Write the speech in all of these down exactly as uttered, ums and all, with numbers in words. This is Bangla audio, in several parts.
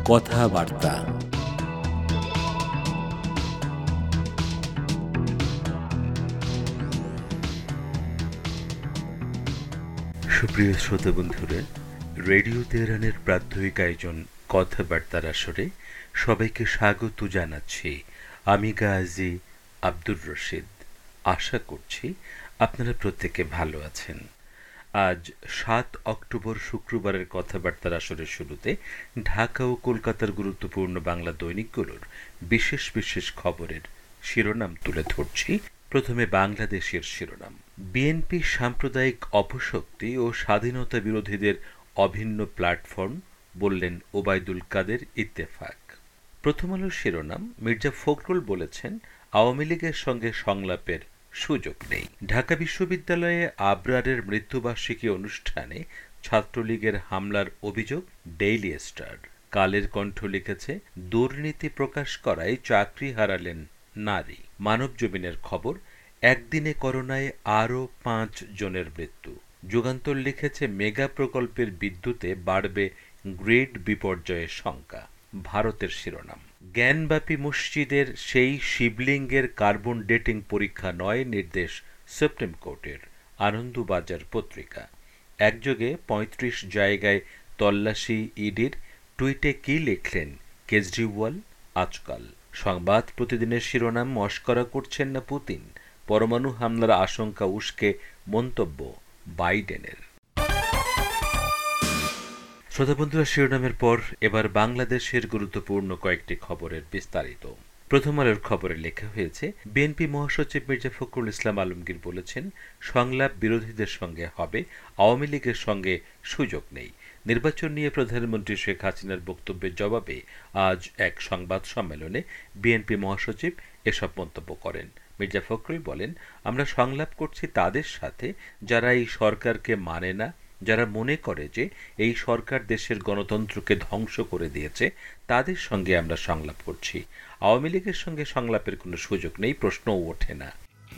কথাবার্তা। সুপ্রিয় শ্রোতা বন্ধুরা, রেডিও তেহরানের প্রাত্যহিক আয়োজন কথাবার্তার আসরে সবাইকে স্বাগত জানাচ্ছি। আমি গাজী আব্দুর রশিদ। আশা করছি আপনারা প্রত্যেকে ভালো আছেন। আজ সাত অক্টোবর শুক্রবারের কথাবার্তার আসরের শুরুতে ঢাকা ও কলকাতার গুরুত্বপূর্ণ বাংলা দৈনিকগুলোর বিশেষ বিশেষ খবরের শিরোনাম তুলে ধরছি। প্রথমে বাংলাদেশের শিরোনাম। বিএনপি সাম্প্রদায়িক অপশক্তি ও স্বাধীনতা বিরোধীদের অভিন্ন প্ল্যাটফর্ম, বললেন ওবায়দুল কাদের ইত্তেফাক। প্রথম আলোর শিরোনাম, মির্জা ফখরুল বলেছেন আওয়ামী লীগের সঙ্গে সংলাপের সুযোগ নেই। ঢাকা বিশ্ববিদ্যালয়ে আবরারের মৃত্যুবার্ষিকী অনুষ্ঠানে ছাত্রলীগের হামলার অভিযোগ ডেইলি স্টার। কালের কণ্ঠ লিখেছে, দুর্নীতি প্রকাশ করায় চাকরি হারালেন নারী। মানব জমিনের খবর, একদিনে করোনায় আরও পাঁচ জনের মৃত্যু। যুগান্তর লিখেছে, মেগা প্রকল্পের বিদ্যুতে বাড়বে গ্রিড বিপর্যয়ের শঙ্কা। ভারতের শিরোনাম, জ্ঞানব্যাপী মসজিদের সেই শিবলিঙ্গের কার্বন ডেটিং পরীক্ষা নয়, নির্দেশ সুপ্রিম কোর্টের। আনন্দবাজার পত্রিকা, একযোগে পঁয়ত্রিশ জায়গায় তল্লাশি ইডির, টুইটে কি লিখলেন কেজরিওয়াল আজকাল। সংবাদ প্রতিদিনের শিরোনাম, মস্করা করছেন না পুতিন, পরমাণু হামলার আশঙ্কা উস্কে মন্তব্য বাইডেনের। শ্রোতাবন্ধুরা, শিরোনামের পর এবার বাংলাদেশের গুরুত্বপূর্ণ কয়েকটি খবরের বিস্তারিত। প্রথম আলোর খবরে লেখা হয়েছে, বিএনপি মহাসচিব মির্জা ফখরুল ইসলাম আলমগীর বলেছেন সংলাপ বিরোধীদের সঙ্গে হবে, আওয়ামী লীগের সঙ্গে সুযোগ নেই। নির্বাচন নিয়ে প্রধানমন্ত্রী শেখ হাসিনার বক্তব্যের জবাবে আজ এক সংবাদ সম্মেলনে বিএনপি মহাসচিব এসব মন্তব্য করেন। মির্জা ফখরুল বলেন, আমরা সংলাপ করছি তাদের সাথে যারা এই সরকারকে মানে না, যারা মনে করে যে এই সরকার দেশের গণতন্ত্রকে ধ্বংস করে দিয়েছে, তাদের সঙ্গে আমরা সংলাপ করছি। আওয়ামী লীগের সঙ্গে সংলাপের কোনো সুযোগ নেই, প্রশ্নও ওঠে না।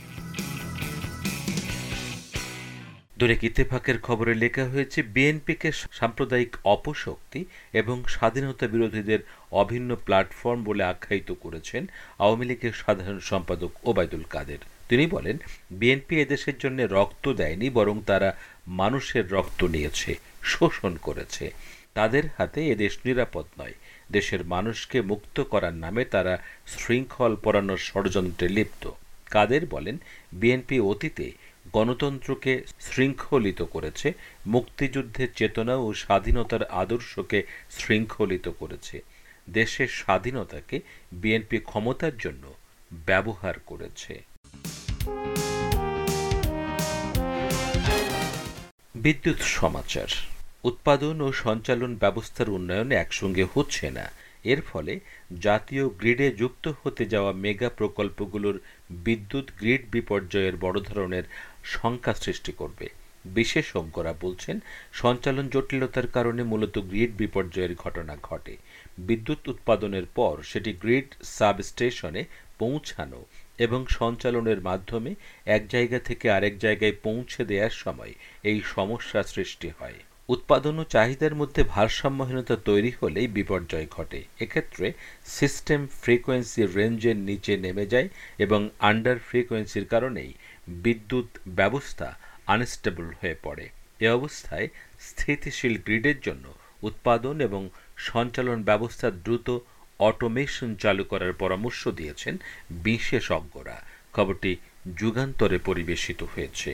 দৈনিক ইত্তেফাকের খবরে লেখা হয়েছে, বিএনপিকে সাম্প্রদায়িক অপশক্তি এবং স্বাধীনতা বিরোধীদের অভিন্ন প্ল্যাটফর্ম বলে আখ্যায়িত করেছেন আওয়ামী লীগের সাধারণ সম্পাদক ওবায়দুল কাদের। তিনি বলেন, বিএনপি এদেশের জন্য রক্ত দেয়নি, বরং তারা মানুষের রক্ত নিয়েছে, শোষণ করেছে। তাদের হাতে এদেশ নিরাপদ নয়। দেশের মানুষকে মুক্ত করার নামে তারা শৃঙ্খল পরানোর ষড়যন্ত্রে লিপ্ত। কাদের বলেন, বিএনপি অতীতে গণতন্ত্রকে শৃঙ্খলিত করেছে, মুক্তিযুদ্ধের চেতনা ও স্বাধীনতার আদর্শকে শৃঙ্খলিত করেছে। দেশের স্বাধীনতাকে বিএনপি ক্ষমতার জন্য ব্যবহার করেছে। বিদ্যুৎ সমাচার। উৎপাদন ও সঞ্চালন ব্যবস্থার উন্নয়ন একসঙ্গে হচ্ছে না। এর ফলে জাতীয় গ্রিডে যুক্ত হতে যাওয়া মেগা প্রকল্পগুলোর বিদ্যুৎ গ্রিড বিপর্যয়ের বড় ধরনের শঙ্কা সৃষ্টি করবে। বিশেষজ্ঞরা বলছেন, সঞ্চালন জটিলতার কারণে মূলত গ্রিড বিপর্যয়ের ঘটনা ঘটে। বিদ্যুৎ উৎপাদনের পর সেটি গ্রিড সাবস্টেশনে পৌঁছানো এবং সঞ্চালনের মাধ্যমে এক জায়গা থেকে আরেক জায়গায় পৌঁছে দেওয়ার সময় এই সমস্যা সৃষ্টি হয়। উৎপাদন ও চাহিদার মধ্যে ভারসাম্যহীনতা তৈরি হলেই বিপর্যয় ঘটে। এক্ষেত্রে সিস্টেম ফ্রিকোয়েন্সি রেঞ্জের নিচে নেমে যায় এবং আন্ডার ফ্রিকোয়েন্সির কারণেই বিদ্যুৎ ব্যবস্থা আনস্টেবল হয়ে পড়ে। এ অবস্থায় স্থিতিশীল গ্রিডের জন্য উৎপাদন এবং সঞ্চালন ব্যবস্থার দ্রুত অটোমেশন চালু করার পরামর্শ দিয়েছেন বিশেষজ্ঞরা। খবরটি যুগান্তরে পরিবেশিত হয়েছে।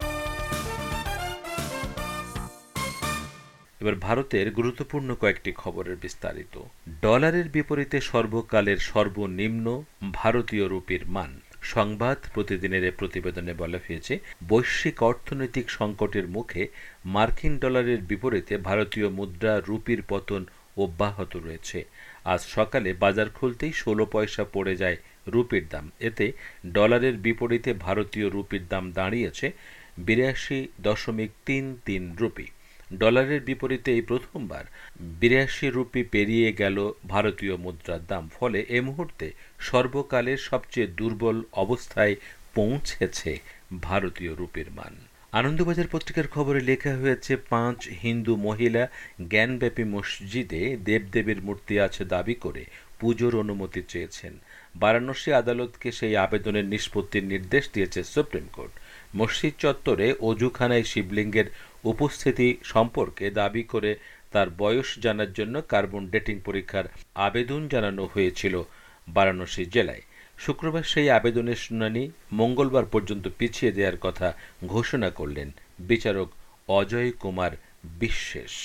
এবার ভারতের গুরুত্বপূর্ণ কয়েকটি খবরের বিস্তারিত। ডলারের বিপরীতে সর্বকালের সর্বনিম্ন ভারতীয় রুপির মান। সংবাদ প্রতিদিনের প্রতিবেদনে বলা হয়েছে, বৈশ্বিক অর্থনৈতিক সংকটের মুখে মার্কিন ডলারের বিপরীতে ভারতীয় মুদ্রা রুপির পতন অব্যাহত রয়েছে। আজ সকালে বাজার খুলতেই ষোলো পয়সা পড়ে যায় রুপির দাম। এতে ডলারের বিপরীতে ভারতীয় রুপির দাম দাঁড়িয়েছে বিরাশি দশমিক তিন তিন রুপি। ডলারের বিপরীতে এই প্রথমবার বিরাশি রুপি পেরিয়ে গেল ভারতীয় মুদ্রার দাম। ফলে এ মুহূর্তে সর্বকালের সবচেয়ে দুর্বল অবস্থায় পৌঁছেছে ভারতীয় রুপির মান। আনন্দবাজার পত্রিকার খবরে লেখা হয়েছে, পাঁচ হিন্দু মহিলা জ্ঞানব্যাপী মসজিদে দেবদেবীর মূর্তি আছে দাবি করে পুজোর অনুমতি চেয়েছেন। বারাণসী আদালতকে সেই আবেদনের নিষ্পত্তির নির্দেশ দিয়েছে সুপ্রিম কোর্ট। মসজিদ চত্বরে অজুখানায় শিবলিঙ্গের উপস্থিতি সম্পর্কে দাবি করে তার বয়স জানার জন্য কার্বন ডেটিং পরীক্ষার আবেদন জানানো হয়েছিল বারাণসী জেলায়। শুক্রবার সেই আবেদনের শুনানি মঙ্গলবার পর্যন্ত পিছিয়ে দেওয়ার কথা ঘোষণা করলেন বিচারক অজয় কুমার বিশ্বাস।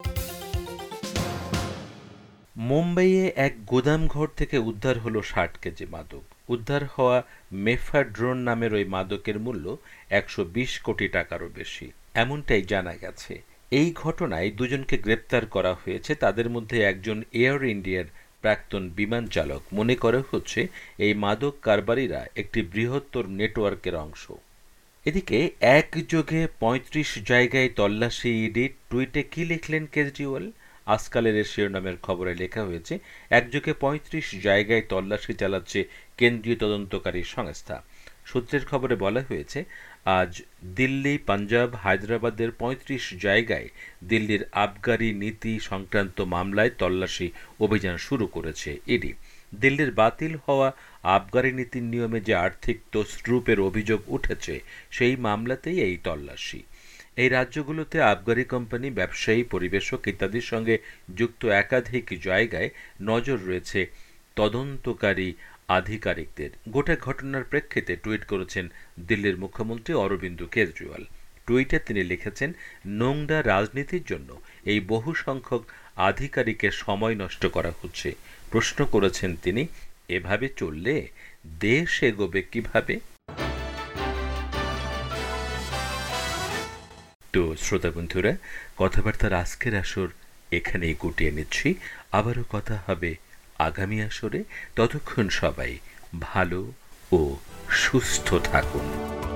মুম্বাইয়ে এক গুদামঘর থেকে উদ্ধার হলো ষাট কেজি মাদক। উদ্ধার হওয়া মেফাড্রোন নামের ওই মাদকের মূল্য একশো বিশ কোটি টাকারও বেশি, এমনটাই জানা গেছে। এই ঘটনায় দুজনকে গ্রেপ্তার করা হয়েছে। তাদের মধ্যে একজন এয়ার ইন্ডিয়ার প্রাক্তন বিমান চালক। মনে করা হচ্ছে এই মাদক কারবারিরা একটি বৃহত্তর নেটওয়ার্কের অংশ। এদিকে একযোগে পঁয়ত্রিশ জায়গায় তল্লাশি ইডি, টুইটে কি লিখলেন কেজরিওয়াল? আজকালের এর শিরোনামের খবরে লেখা হয়েছে, একযোগে পঁয়ত্রিশ জায়গায় তল্লাশি চালাচ্ছে কেন্দ্রীয় তদন্তকারী সংস্থা। সূত্রের খবরে বলা হয়েছে, আজ দিল্লি, পাঞ্জাব, হায়দ্রাবাদের পঁয়ত্রিশ জায়গায় দিল্লির আবগারি নীতি সংক্রান্ত মামলায় তল্লাশি অভিযান শুরু করেছে ইডি। দিল্লির বাতিল হওয়া আবগারি নীতির নিয়মে যে আর্থিক তছরূপের অভিযোগ উঠেছে, সেই মামলাতেই এই তল্লাশি। এই রাজ্যগুলোতে আবগারি কোম্পানি, ব্যবসায়ী, পরিবেশক ইত্যাদির সঙ্গে যুক্ত একাধিক জায়গায় নজর রয়েছে তদন্তকারী আধিকারিকদের। গোটা ঘটনার প্রেক্ষিতে টুইট করেছেন দিল্লির মুখ্যমন্ত্রী অরবিন্দ কেজরিওয়াল। টুইটে তিনি লিখেছেন, নোংরা রাজনীতির জন্য এই বহু সংখ্যক আধিকারিকের সময় নষ্ট করা হচ্ছে। প্রশ্ন করেছেন তিনি, এভাবে চললে দেশ এগোবে কিভাবে? তো শ্রোতা বন্ধুরা, কথাবার্তার আজকের আসর এখানেই গুটিয়ে নিচ্ছি। আবারও কথা হবে আগামী আসরে। ততক্ষণ সবাই ভালো ও সুস্থ থাকুন।